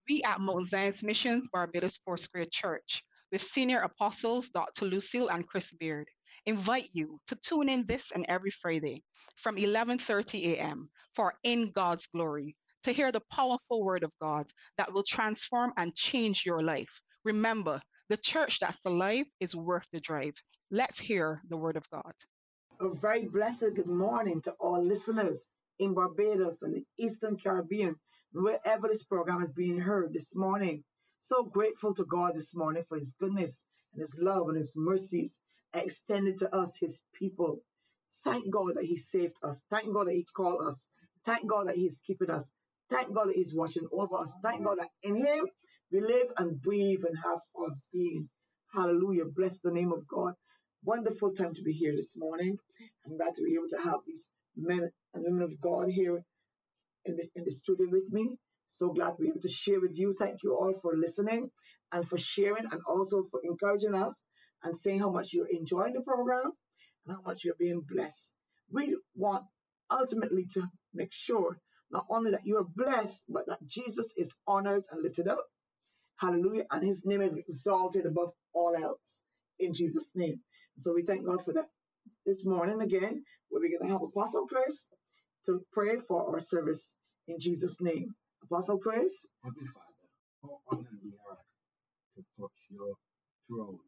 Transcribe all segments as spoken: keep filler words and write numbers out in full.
We at Mount Zion's Missions Barbados Foursquare Church, with senior apostles Doctor Lucille and Chris Beard, invite you to tune in this and every Friday from eleven thirty a m for In God's Glory to hear the powerful word of God that will transform and change your life. Remember, the church that's alive is worth the drive. Let's hear the word of God. A very blessed good morning to all listeners in Barbados and the Eastern Caribbean, wherever this program is being heard this morning. So grateful to God this morning for His goodness and His love and His mercies extended to us, His people. Thank God that He saved us. Thank God that He called us. Thank God that He's keeping us. Thank God that He's watching over us. Thank God that in Him we live and breathe and have our being. Hallelujah. Bless the name of God. Wonderful time to be here this morning. I'm glad to be able to have these men and women of God here in the, in the studio with me. So glad to be able to share with you. Thank you all for listening and for sharing and also for encouraging us and saying how much you're enjoying the program and how much you're being blessed. We want ultimately to make sure not only that you are blessed, but that Jesus is honored and lifted up. Hallelujah. And His name is exalted above all else in Jesus' name. So we thank God for that. This morning again, where we're going to have Apostle Chris to pray for our service in Jesus' name. Apostle Chris. Happy Father, how honored we are to touch your throne.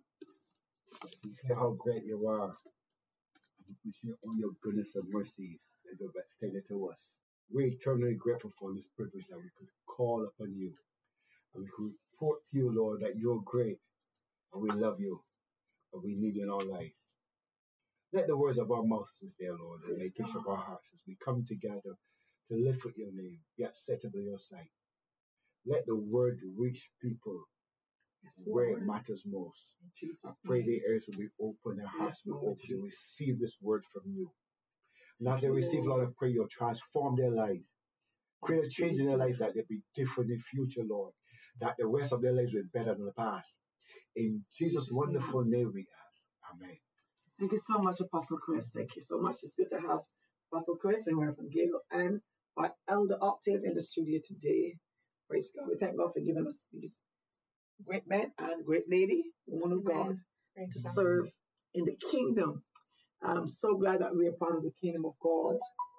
We see how great you are. We see all your goodness and mercies that you have extended to us. We're eternally grateful for this privilege that we could call upon you. And we could report to you, Lord, that you're great and we love you and we need you in our lives. Let the words of our mouths today, Lord, and the meditation of our hearts as we come together to lift up your name, be acceptable in your sight. Let the word reach people Yes, where Lord. it matters most. In Jesus' I pray name. the ears will be open, their hearts Yes, will be Lord open, to Jesus. receive this word from you. And as Thank they you, receive, Lord, I Lord. pray you'll transform their lives. Create a Yes, change in their Jesus. lives that they'll be different in the future, Lord. That the rest of their lives will be better than the past. In Jesus' Jesus' wonderful name. name we ask. Amen. Thank you so much, Apostle Chris. Thank you so much. It's good to have Apostle Chris and Reverend Gail and our Elder Octave in the studio today. Praise God. We thank God for giving us these great men and great lady, woman of God, Amen. Praise to God. serve in the kingdom. I'm so glad that we are part of the kingdom of God.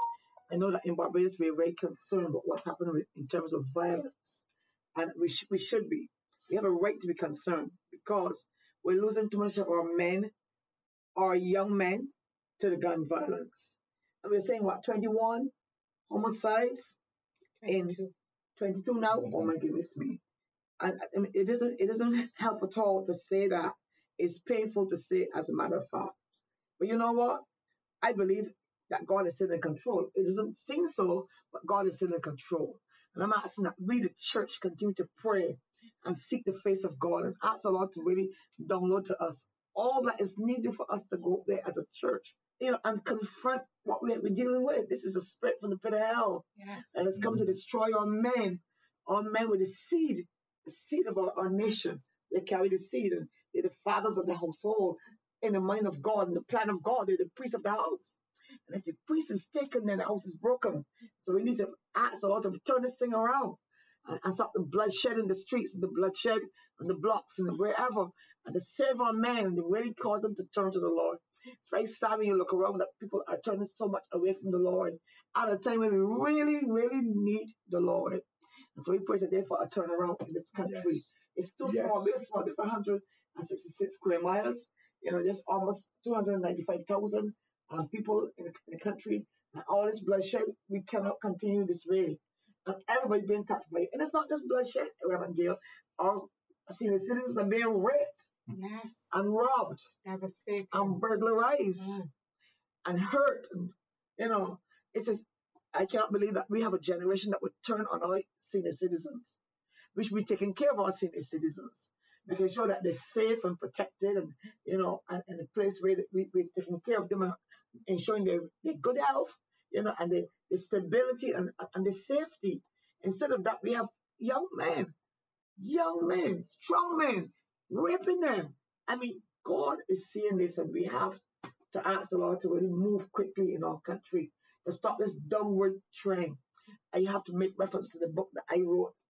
I know that in Barbados we are very concerned about what's happening with, in terms of violence, and we sh- we should be. We have a right to be concerned because we're losing too much of our men, our young men, to the gun violence. And we're saying what twenty-one homicides in twenty-two. twenty-two now. Oh my goodness me! And I mean, it doesn't it doesn't help at all to say that. It's painful to say, as a matter of fact. But you know what? I believe that God is still in control. It doesn't seem so, but God is still in control. And I'm asking that we, the church, continue to pray and seek the face of God and ask the Lord to really download to us all that is needed for us to go there as a church, you know, and confront what we- we're dealing with. This is a spirit from the pit of hell Yes. that has come to destroy our men, our men with the seed, the seed of our, our nation. They carry the seed, and they're the fathers of the household in the mind of God and the plan of God. They're the priest of the house. And if the priest is taken, then the house is broken. So we need to ask the Lord to turn this thing around and, and stop the bloodshed in the streets, and the bloodshed on the blocks and wherever, and to save our men and to really cause them to turn to the Lord. It's very sad when you look around that people are turning so much away from the Lord at a time when we really, really need the Lord. And so we pray today for a turnaround in this country. Yes. It's too Yes. small, very small. It's one hundred sixty-six square miles. You know, there's almost two hundred ninety-five thousand um, people in the, in the country. And all this bloodshed, we cannot continue this way. And everybody's being touched by it. And it's not just bloodshed, Reverend Gail. Our senior citizens are being raped Yes. and robbed Devastating. and burglarized Mm. and hurt. And, you know, it's just, I can't believe that we have a generation that would turn on our senior citizens. We should be taking care of our senior citizens, making sure that they're safe and protected, and you know, and in a place where we, we're taking care of them and ensuring their, their good health, you know, and the, the stability and, and the safety. Instead of that, we have young men, young men, strong men, raping them. I mean, God is seeing this, and we have to ask the Lord to really move quickly in our country to stop this downward trend. I have to make reference to the book that I wrote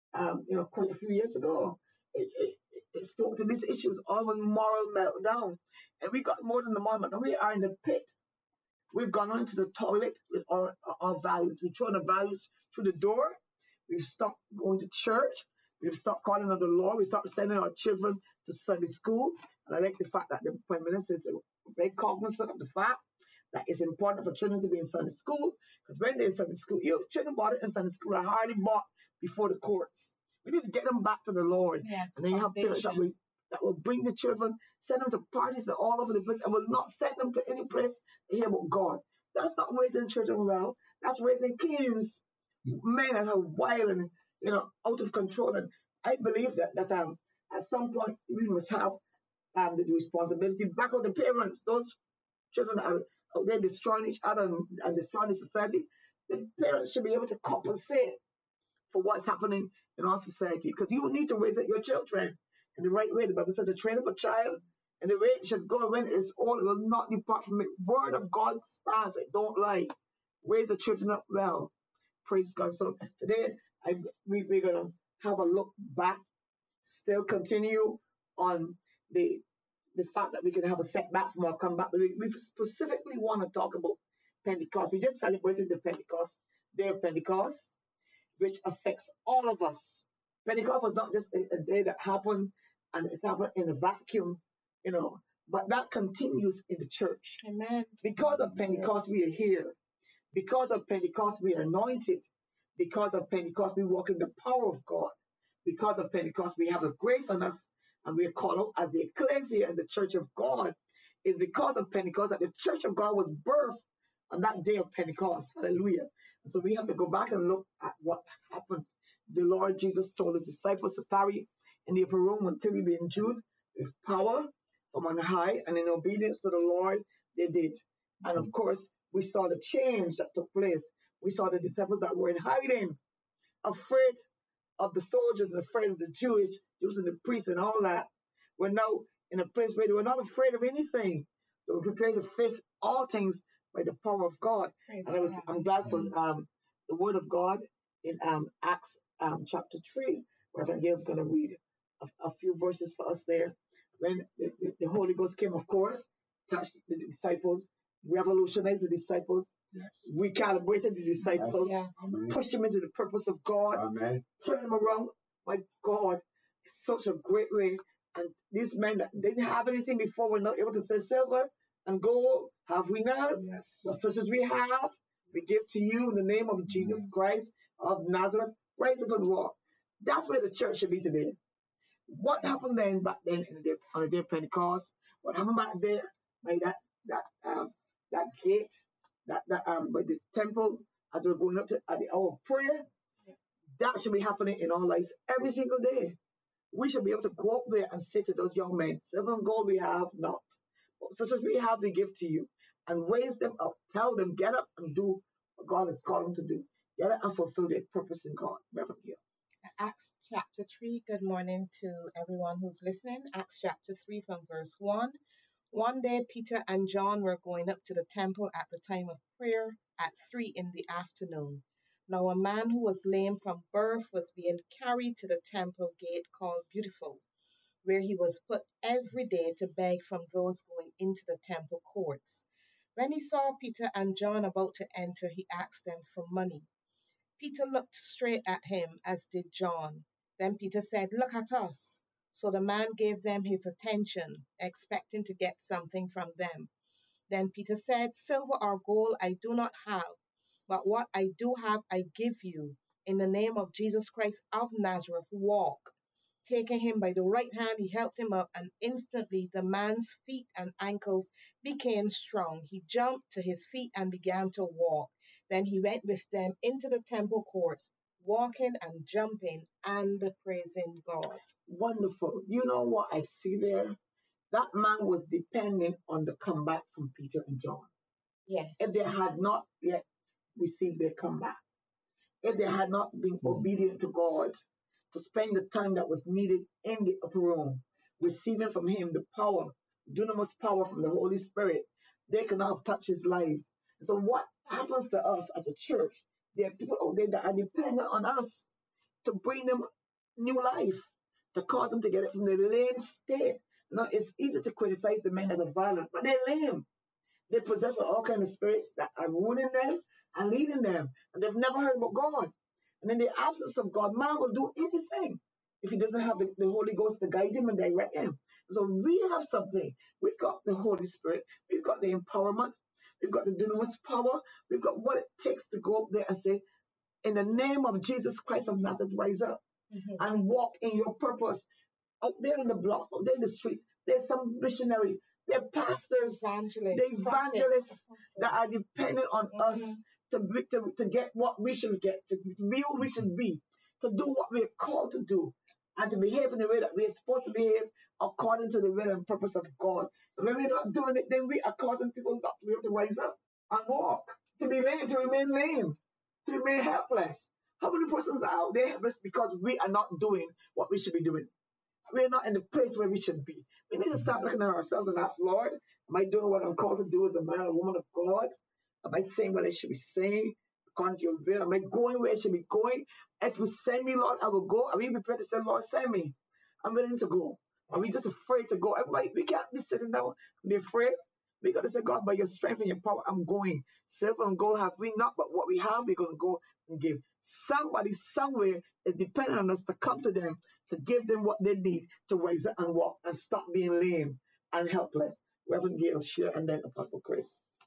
um, you know, quite a few years ago. It, it, it spoke to these issues, all on moral meltdown. And we got more than the moment. We are in the pit. We've gone into the toilet with our, our values. We've thrown the values through the door. We've stopped going to church. We've stopped calling on the Lord. We stopped sending our children to Sunday school. And I like the fact that the Prime Minister is very cognizant of the fact that it's important for children to be in Sunday school. Because when they're in Sunday school, you children bought it in Sunday school are hardly bought before the courts. We need to get them back to the Lord. Yeah, And then you have parents that will, that will bring the children, send them to parties all over the place, and will not send them to any place to hear about God. That's not raising children well. That's raising kids, men that are wild and, you know, out of control. And I believe that that um at some point we must have um the responsibility back on the parents. Those children that are out there destroying each other and, and destroying the society. The parents should be able to compensate for what's happening in our society, because you need to raise up your children in the right way. The Bible says to train up a child and the way it should go, when it's all, it will not depart from it. Word of God stands. It don't lie. Raise the children up well. Praise God. So today I, we, we're going to have a look back, still continue on the the fact that we can have a setback from our comeback. But we, we specifically want to talk about Pentecost. We just celebrated the Pentecost, Day of Pentecost, which affects all of us. Pentecost was not just a, a day that happened and it's happened in a vacuum, you know, but that continues in the church. Amen. Because of Pentecost, we are here. Because of Pentecost, we are anointed. Because of Pentecost, we walk in the power of God. Because of Pentecost, we have the grace on us, and we are called out as the ecclesia and the church of God. It's because of Pentecost that the church of God was birthed on that day of Pentecost. Hallelujah. And so we have to go back and look at what happened. The Lord Jesus told his disciples to tarry in the upper room until he be endued with power from on high, and in obedience to the Lord, they did. And of course, we saw the change that took place. We saw the disciples that were in hiding, afraid of the soldiers and afraid of the Jewish, Jews and the priests and all that, were now in a place where they were not afraid of anything. They were prepared to face all things by the power of God. Praise And I was, God. I'm glad for um, the word of God in um, Acts um, chapter three. Reverend Gail's going to read a, a few verses for us there. When the, the, the Holy Ghost came, of course, touched the disciples, revolutionized the disciples, Yes. recalibrated the disciples, Yeah. Amen. pushed them into the purpose of God, Amen. turn them around. My God, it's such a great way. And these men that didn't have anything before were not able to say, silver and gold have we not, Yes. but such as we have, we give to you in the name of Jesus Christ of Nazareth. Rise up and walk. That's where the church should be today. What happened then back then in the day, on the day of Pentecost? What happened back there by that that um that gate, that that um by the temple as we're going up to at the hour of prayer? That should be happening in our lives every single day. We should be able to go up there and say to those young men, silver and gold we have not, but such as we have, we give to you, and raise them up. Tell them, get up and do what God has called them to do. Get up and fulfill their purpose in God. Reverend Gill. Acts chapter three. Good morning to everyone who's listening. Acts chapter three from verse one. One day Peter and John were going up to the temple at the time of prayer at three in the afternoon. Now a man who was lame from birth was being carried to the temple gate called Beautiful, where he was put every day to beg from those going into the temple courts. When he saw Peter and John about to enter, he asked them for money. Peter looked straight at him, as did John. Then Peter said, "Look at us." So the man gave them his attention, expecting to get something from them. Then Peter said, "Silver or gold I do not have, but what I do have I give you. In the name of Jesus Christ of Nazareth, walk." Taking him by the right hand, he helped him up, and instantly the man's feet and ankles became strong. He jumped to his feet and began to walk. Then he went with them into the temple courts, walking and jumping and praising God. Wonderful. You know what I see there? That man was depending on the comeback from Peter and John. Yes. If they had not yet received their comeback, if they had not been obedient to God, to spend the time that was needed in the upper room, receiving from him the power, dunamis power from the Holy Spirit, they could not have touched his life. So what happens to us as a church? There are people out there that are dependent on us to bring them new life, to cause them to get it from the lame state. Now, it's easy to criticize the men that are violent, but they're lame. They're possessed with all kinds of spirits that are ruining them and leading them. And they've never heard about God. And in the absence of God, man will do anything if he doesn't have the, the Holy Ghost to guide him and direct him. So we have something. We've got the Holy Spirit. We've got the empowerment. We've got the dunamis power. We've got what it takes to go up there and say, in the name of Jesus Christ of Nazareth, rise up Mhm. and walk in your purpose. Out there in the blocks, out there in the streets, there's some missionary, there are pastors, Evangelists, the prophets, evangelists apostles. that are dependent on us Mhm. to, be, to, to get what we should get, to be who we should be, to do what we're called to do, and to behave in the way that we're supposed to behave according to the will and purpose of God. And when we're not doing it, then we are causing people not to be able to rise up and walk, to be lame, to remain lame, to remain helpless. How many persons are out there helpless because we are not doing what we should be doing? We're not in the place where we should be. We need to start looking at ourselves and ask, Lord, am I doing what I'm called to do as a man or woman of God? Am I saying what I should be saying according to your will? Am I going where I should be going? If you send me, Lord, I will go. Are we prepared to say, Lord, send me? I'm willing to go. Are we just afraid to go? Everybody, we can't be sitting down and be afraid. We got to say, God, by your strength and your power, I'm going. Silver and gold have we not, but what we have, we're going to go and give. Somebody somewhere is depending on us to come to them, to give them what they need to rise up and walk and stop being lame and helpless. Reverend Gail, share, and then Apostle Chris.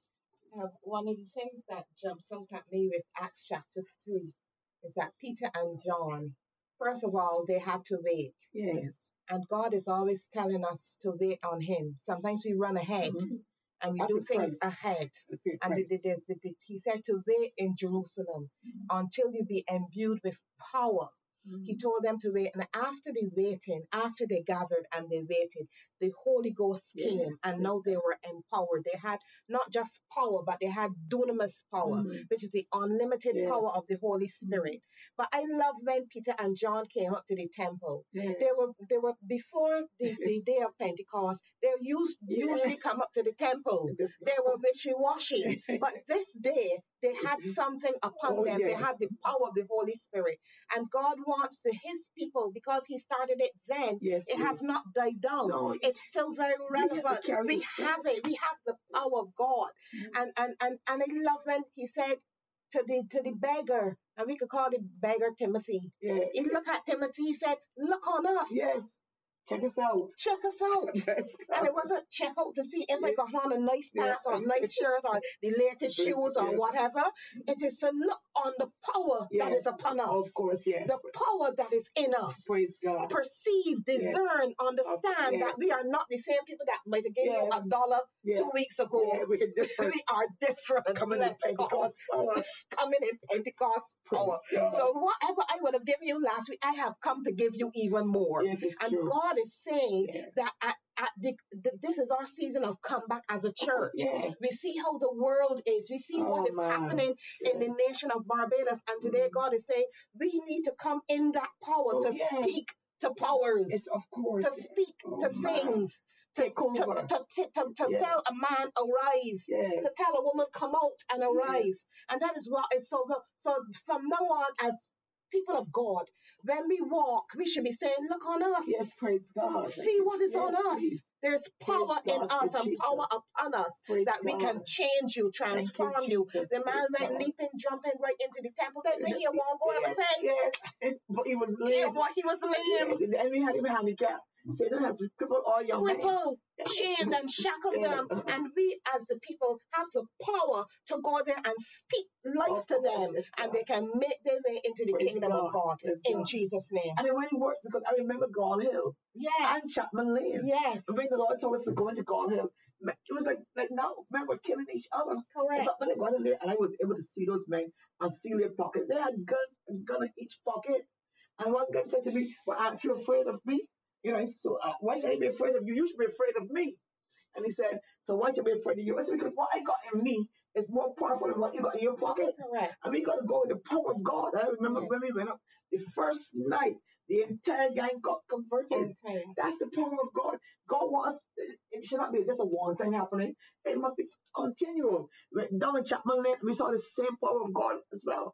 Uh, one of the things that jumps out at me with Acts chapter three is that Peter and John, first of all, they had to wait. Yes. And God is always telling us to wait on Him. Sometimes we run ahead Mhm. and we That's do the things price. ahead. The pay And the, price. the, the, the, he said to wait in Jerusalem until you be imbued with power. He Mhm. told them to wait. And after they waited, after they gathered and they waited, the Holy Ghost came Yes, and praise now they God. were empowered. They had not just power, but they had dunamis power, Mhm. which is the unlimited Yes. power of the Holy Spirit. But I love when Peter and John came up to the temple. Yes. They were they were before the, the day of Pentecost. They used Yeah. usually come up to the temple. Just They were wishy-washy. But this day they had something upon Oh, them. They yes. had the power of the Holy Spirit. And God wants to his people, because he started it then, Yes, it has yes. not died down. No, It's still very we have to relevant. carry We the have spirit. it. We have the power of God. Mhm. And and and, and I love when he said to the to the beggar, and we could call the beggar Timothy. Yeah. He looked at Timothy, he said, look on us. Yes. Check us out. Check us out. Yes, And God. it wasn't check out to see if I Yeah. got on a nice Yeah. pants or a nice shirt or the latest Bless shoes you. or Yeah. whatever. It is to look on the power that Yes. is upon us, Of course, yes. the power that is in us. Praise God. Perceive, Yes. discern, Of, understand yes. that we are not the same people that might have given you a Yes. dollar Yeah. two weeks ago. Yeah. We're different. We are different. Coming in Let's go. Pentecost power. Coming in Pentecost power. Praise God. So whatever I would have given you last week, I have come to give you even more. Yes, it's And true. God is saying Yeah. that at, at the, the, this is our season of comeback as a Of course, church. yes. We see how the world is. We see what Oh, is man. happening in the Yes. nation of Barbados. And today Mm. God is saying we need to come in that power Oh, to yes. speak to powers, It's of course. to speak Oh, to man. things, to, Take to, over. to, to, to, to Yes. tell a man arise, Yes. to tell a woman come out and Yes. arise. And that is what is so good. So from now on, as people of God, when we walk, we should be saying, look on us. Yes, praise God. Thank See you. what is Yes, on us. please. There's Praise power in God us for and power Jesus. upon us Praise that we can God. change you, Thank you, transform you. Jesus. The man Praise went God. leaping, jumping right into the temple. There's where he won't go ever Yes, say, yes. But he was yeah, lame. boy, he was Yeah, lame, the enemy had him handicapped. Satan has crippled all young men. crippled, Yes, chained, and shackled yes. them. uh-huh. And we, as the people, have the power to go there and speak life Of to course, them, yes, and God. they can make their way into the Praise kingdom of God. God Praise in God. Jesus' name. And it really worked because I remember Gall Hill and Yes, Chapman Lane. yes, And when the Lord told us to go into Gall Hill, it was like, like now, men were killing each other. In correct. fact, when I got in there and I was able to see those men and feel their pockets, they had guns, a gun in each pocket. And one guy said to me, well, aren't you afraid of me? You know, I said, so uh, why should I be afraid of you? You should be afraid of me. And he said, so why should I be afraid of you? I said, because what I got in me is more powerful than what you got in your pocket. Correct. And we got to go with the power of God. I remember Yes. when we went up the first night, the entire gang got converted. Okay. That's the power of God. God wants, it should not be just a one thing happening. It must be continual. When down in Chapman Lane, we saw the same power of God as well.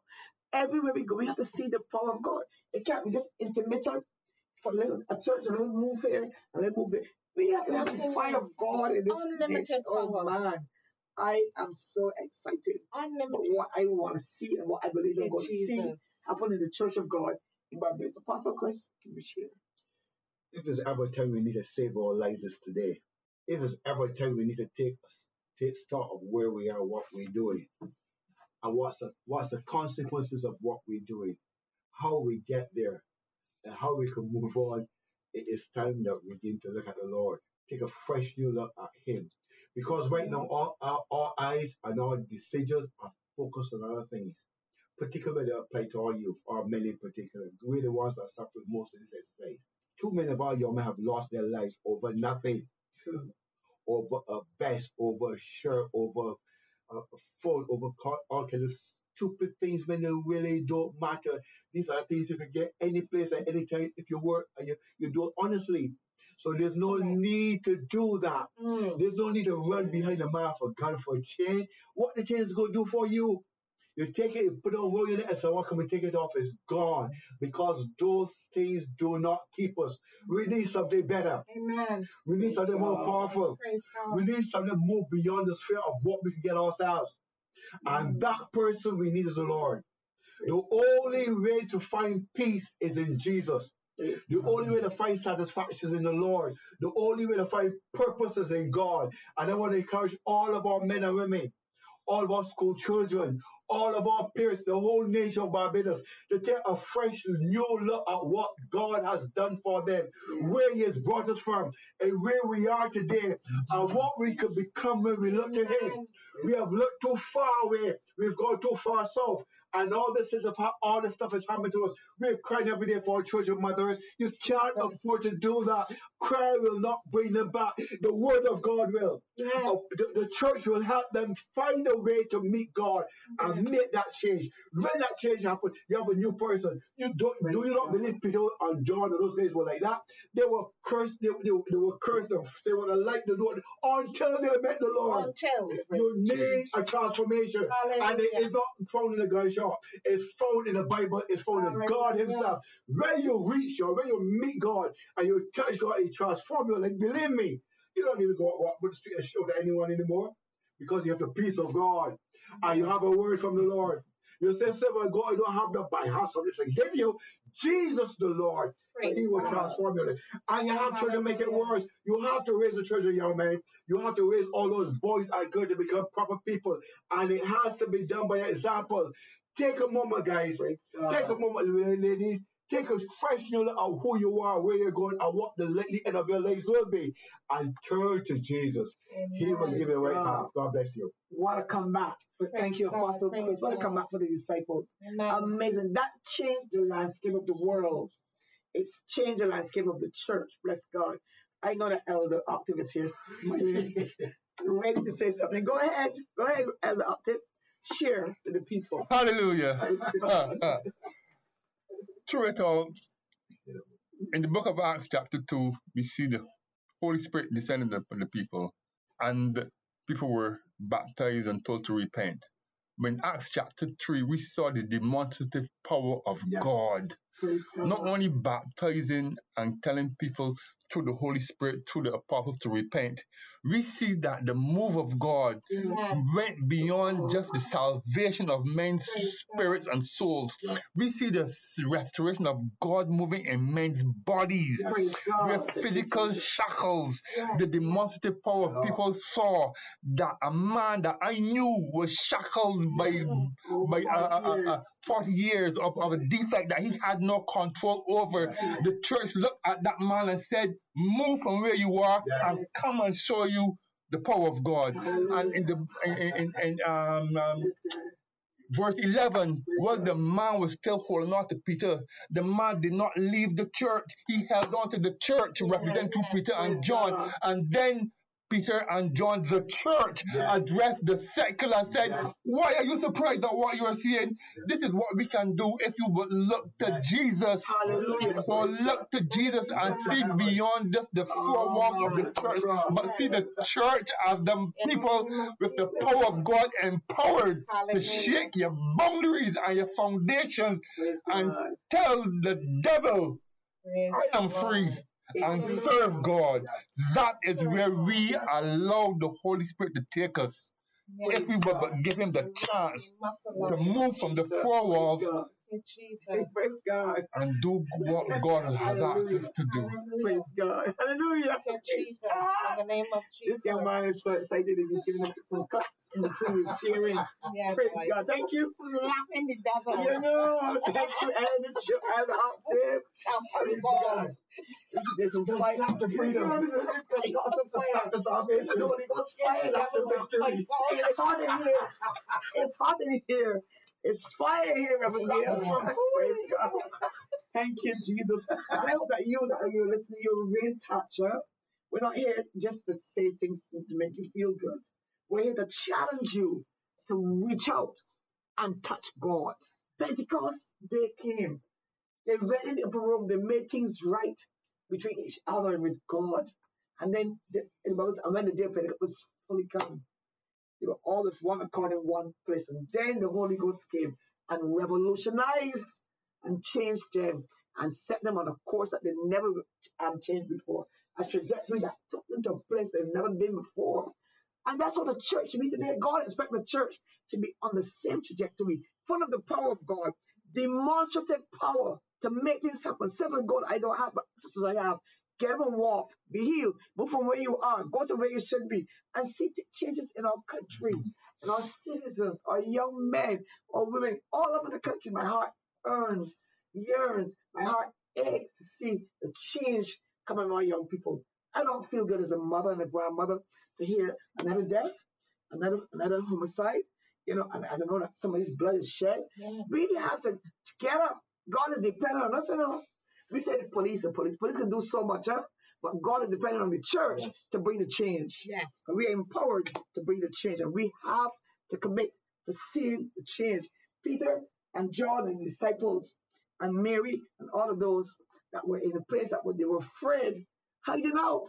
Everywhere we go, we have to see the power of God. It can't be just intermittent for a little a church, a little move here, a little move there. We have to have the fire of God in this day. Unlimited Oh power. man, I am so excited about Unlimited. what I want to see and what I believe I'm Yeah, going to see Jesus. happen in the church of God in Barbados. Apostle Chris, can you share? If there's ever a time we need to save our lives, it's today. If there's ever a time we need to take take stock of where we are, what we're doing, and what's the what's the consequences of what we're doing, how we get there, and how we can move on, it is time that we begin to look at the Lord, take a fresh new look at Him, because right now all our, our eyes and our decisions are focused on other things, particularly that apply to our youth, or men in particular. We're the ones that suffer most in this exercise. Too many of our young men have lost their lives over nothing, over a vest, over a shirt, over a phone, over co- all kinds of stupid things when they really don't matter. These are things you can get any place at any time if you work and you, you do it honestly. So there's no Okay. need to do that. Mm. There's no need to run behind the man for God for a change. What the change is going to do for you? You take it, you put it on roll your neck and say, what can we take it off? It's gone. Because those things do not keep us. We need something better. Amen. We need something more powerful. Praise We God. need something to move beyond the sphere of what we can get ourselves. And that person we need is the Lord. The only way to find peace is in Jesus. The only way to find satisfaction is in the Lord. The only way to find purpose is in God. And I want to encourage all of our men and women, all of our school children, all of our parents, the whole nation of Barbados, to take a fresh new look at what God has done for them, where He has brought us from, and where we are today, and what we could become when we look to Him. We have looked too far away. We've gone too far south. And all this is about all this stuff is happening to us. We're crying every day for our children, mothers. You can't afford to do that. Cry will not bring them back. The word of God will. Yes. Uh, the, the church will help them find a way to meet God and make that change. When that change happens, you have a new person. You don't do you not believe Peter and John and those guys were like that? They were cursed, they, they, they were cursed and they were like the Lord until they met the Lord. Until. You need a transformation. And it Hallelujah. is not found in the gun shop. It's found in the Bible. It's found in God Hallelujah. Himself. When you reach God, when you meet God and you touch God, He transforms you. Like, believe me, you don't need to go out walk the street and show to anyone anymore, because you have the peace of God and you have a word from the Lord. You say, "Servant God, I don't have the by heart, so listen, give you Jesus the Lord, and He will Praise God. transform you." And you have children make it worse. You have to raise the children, young man. You have to raise all those boys and girls to become proper people. And it has to be done by example. Take a moment, guys. Praise Take a God. moment, ladies. Take a fresh new look at who you are, where you're going, and what the, the end of your lives will be. And turn to Jesus. He will give you the right Praise path. God bless you. Want to come back. Thank you, Praise God. Apostle Praise Chris. Want to God. come back for the disciples. Amen. Amazing. That changed the landscape of the world. It's changed the landscape of the church. Bless God. I know the elder Octave is here smiling, ready to say something. Go ahead. Go ahead, Elder Octave. Share to the people. Hallelujah. Praise Uh, God. uh. Through it all, in the book of Acts, chapter two, we see the Holy Spirit descended upon the people, and people were baptized and told to repent. When Acts chapter three, we saw the demonstrative power of Yeah. God, Praise not God. only baptizing and telling people through the Holy Spirit, through the apostles to repent. We see that the move of God Yes. Amen. went beyond just the salvation of men's Praise God. spirits and souls. Yeah. We see the s- restoration of God moving in men's bodies, Praise where God. Thank you, physical Jesus. shackles, Yes. the demonstrative power of people saw that a man that I knew was shackled by Over by uh, uh, forty uh, uh, years. forty years of, of a defect that he had no control over. Yes. The church looked at that man and said, move from where you are and Yes. come and show you the power of God. And in Hallelujah. the in, in, in um, um, Praise God. verse eleven, Praise while God. the man was still holding on to Peter, the man did not leave the church. He held on to the church to Yes. represent to Peter Praise and John. God. And then Peter and John, the church, Yeah. addressed the secular, said, Yeah. why are you surprised at what you are seeing? This is what we can do if you would look to Yeah. Jesus. Hallelujah. So look to Jesus and see beyond just the four walls of the church, but see the church as the In the people name of with the Jesus. power of God empowered to Hallelujah. shake your boundaries and your foundations Praise and God. tell the devil, Praise I am the free, Lord. and Hallelujah. serve God. That is Serve where God. we allow the Holy Spirit to take us. Yes. If we would but give him the We chance must to allow him. move from the Jesus. four Praise walls God. Thank you, Jesus. Praise God. and do what God has asked Hallelujah. us to do. Hallelujah. Praise God. Hallelujah. Thank you, Praise Jesus. God. In the name of This young man Jesus. is so excited that he's giving us some claps in between his cheering. Yeah, Praise boy. God. Thank you. Slapping the devil. You know, thank you, and the ch- and the octave. Tell Praise people. God. There's some fire after freedom. You know, this is Pentecostal fire after salvation. The Holy Ghost fire after victory. It's hot in here. It's hot in here. It's fire here, Reverend Gail. Praise God. Thank you, Jesus. I hope that you that you're listening, you're really touched. Huh? We're not here just to say things to make you feel good. We're here to challenge you to reach out and touch God. Pentecost, they came. They went in the upper room. They made things right between each other and with God. And then the, and when the day of Pentecost was fully come, they were all with one accord in one place. And then the Holy Ghost came and revolutionized and changed them and set them on a course that they never um, changed before. A trajectory that took them to a place they've never been before. And that's what the church should be today. God expects the church to be on the same trajectory, full of the power of God, demonstrative power to make things happen. Seven God I don't have, but sisters I have. Get up and walk, be healed, move from where you are, go to where you should be, and see t- changes in our country, in our citizens, our young men, our women, all over the country. My heart earns, yearns, my heart aches to see the change coming in our young people. I don't feel good as a mother and a grandmother to hear another death, another another homicide, you know, and I don't know that somebody's blood is shed. Yeah. We have to get up. God is dependent on us, you know. We say the police, the police, police can do so much, huh? But God is dependent on the church to bring the change. Yes. And we are empowered to bring the change, and we have to commit to seeing the change. Peter and John and the disciples and Mary and all of those that were in a place that were, they were afraid, hiding out,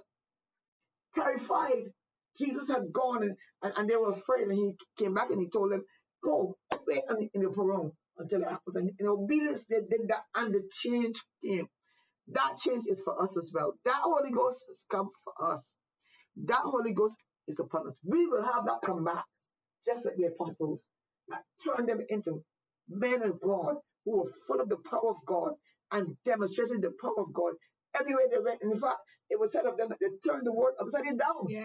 terrified. Jesus had gone and, and, and they were afraid, and he came back and he told them, go, wait in the, in the upper room until it happens. And in obedience, they did that, and the change came. That change is for us as well. That Holy Ghost has come for us. That Holy Ghost is upon us. We will have that come back, just like the apostles, that turned them into men of God who were full of the power of God and demonstrated the power of God everywhere they went. And in fact, it was said of them that they turned the world upside down. Yes.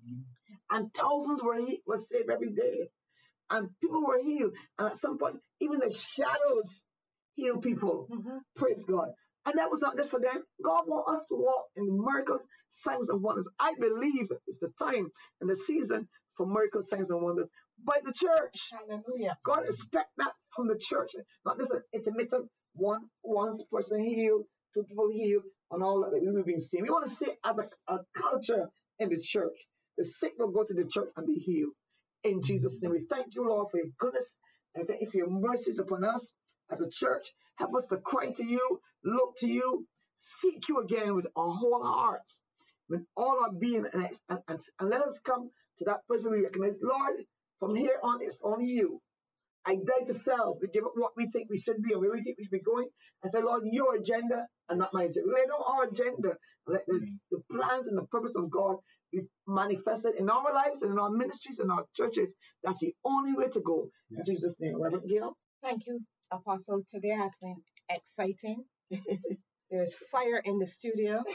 And thousands were, he- were saved every day. And people were healed. And at some point, even the shadows healed people. Mm-hmm. Praise God. And that was not just for them. God wants us to walk in miracles, signs, and wonders. I believe it's the time and the season for miracles, signs, and wonders by the church. Hallelujah. God expects that from the church, not just an intermittent one one person healed, two people healed, and all that we've been seeing. We want to see it as a, a culture in the church. The sick will go to the church and be healed. In Jesus' name, we thank you, Lord, for your goodness and thank you for your mercies upon us as a church. Help us to cry to you, look to you, seek you again with our whole hearts, with all our being, and, and, and, and let us come to that place where we recognize, Lord, from here on, it's only you. I die to self. We give up what we think we should be and where we think we should be going. And say, Lord, your agenda and not my agenda. Lay down our agenda. Let the, the plans and the purpose of God be manifested in our lives and in our ministries and our churches. That's the only way to go. In Yeah. Jesus' name. Reverend Gail. Thank you, Apostle. Today has been exciting. There's fire in the studio.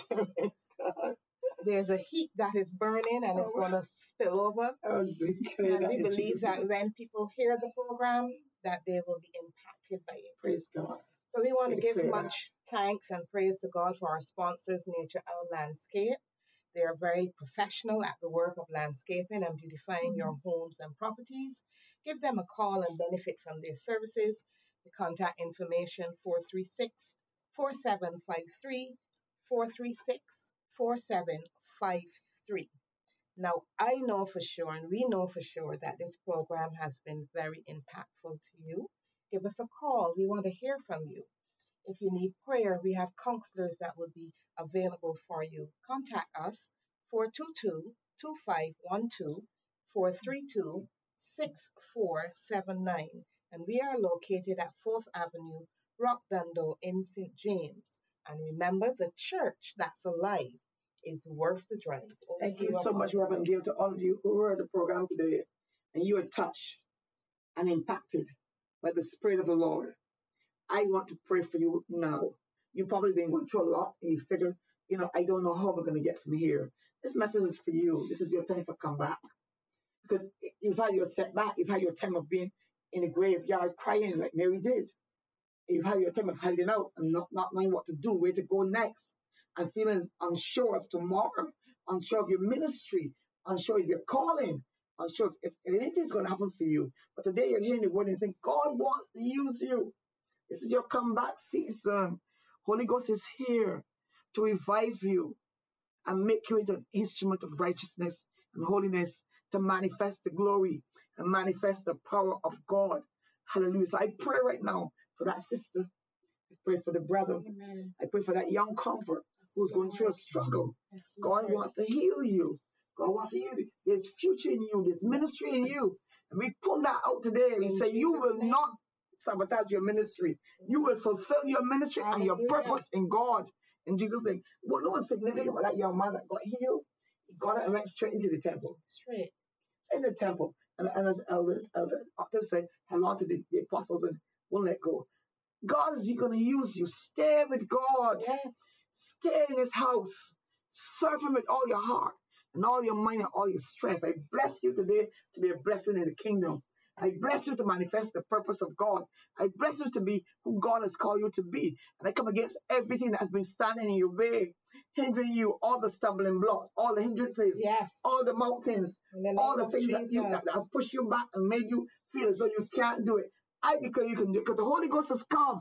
There's a heat that is burning and it's going to spill over. Oh, declare And that we in believe Jesus' that name. when people hear the program, that they will be impacted by it. Praise God. So we want We to give declare that. much thanks and praise to God for our sponsors, Nature L Landscape. They are very professional at the work of landscaping and beautifying your homes and properties. Give them a call and benefit from their services. The contact information four three six, four seven five three, four three six, four seven five three. Now, I know for sure, and we know for sure, that this program has been very impactful to you. Give us a call. We want to hear from you. If you need prayer, we have counselors that will be available for you. Contact us four two two, two five one two, four three two, six four seven nine. And we are located at fourth Avenue, Rockdando in Saint James. And remember, the church that's alive is worth the drive. Over Thank to you so much, Apostle. Reverend Gail, to all of you who heard the program today and you are touched and impacted by the Spirit of the Lord. I want to pray for you now. You've probably been going through a lot and you figure, you know, I don't know how we're going to get from here. This message is for you. This is your time for comeback. Because you've had your setback. You've had your time of being in the graveyard crying like Mary did. You've had your time of hiding out and not, not knowing what to do, where to go next, and feeling unsure of tomorrow, unsure of your ministry, unsure of your calling, unsure if, if anything is going to happen for you. But today you're hearing the word and saying, God wants to use you. This is your comeback season. Holy Ghost is here to revive you and make you into an instrument of righteousness and holiness, to manifest the glory and manifest the power of God. Hallelujah. So I pray right now for that sister. I pray for the brother. Amen. I pray for that young convert who's going through a struggle. Yes, God Lord. wants to heal you. God wants to heal you. There's future in you. There's ministry in you. And we pull that out today. We In say you Jesus' will name. not sabotage your ministry. You will fulfill your ministry and your Hallelujah. purpose in God. In Jesus' name. What was significant about that young man that got healed? He got up and went straight into the temple. Straight. In the temple. And, and as Elder, Elder Octave said, held on to the, the apostles and won't let go. God is going to use you. Stay with God. Yes. Stay in his house. Serve him with all your heart and all your mind and all your strength. I bless you today to be a blessing in the kingdom. I bless you to manifest the purpose of God. I bless you to be who God has called you to be. And I come against everything that has been standing in your way, hindering you, all the stumbling blocks, all the hindrances, Yes. all the mountains, In the all name the of things that, you, that, Jesus. that have pushed you back and made you feel as though you can't do it. I declare you can do it because the Holy Ghost has come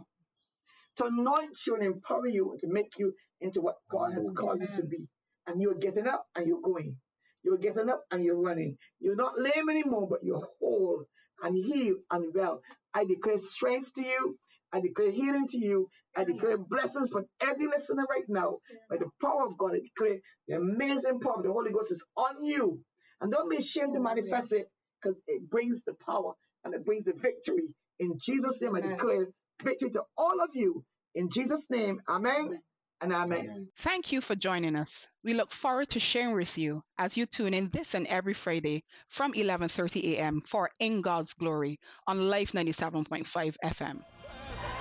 to anoint you and empower you and to make you into what God has called you to Amen. be. And you're getting up and you're going. You're getting up and you're running. You're not lame anymore, but you're whole and healed and well. I declare strength to you. I declare healing to you. I declare blessings for every listener right now. By the power of God, I declare the amazing power of the Holy Ghost is on you. And don't be ashamed to manifest it because it brings the power and it brings the victory. In Jesus' name, I Amen. declare victory to all of you. In Jesus' name, amen and amen. Thank you for joining us. We look forward to sharing with you as you tune in this and every Friday from eleven thirty a m for In God's Glory on Life ninety-seven point five F M.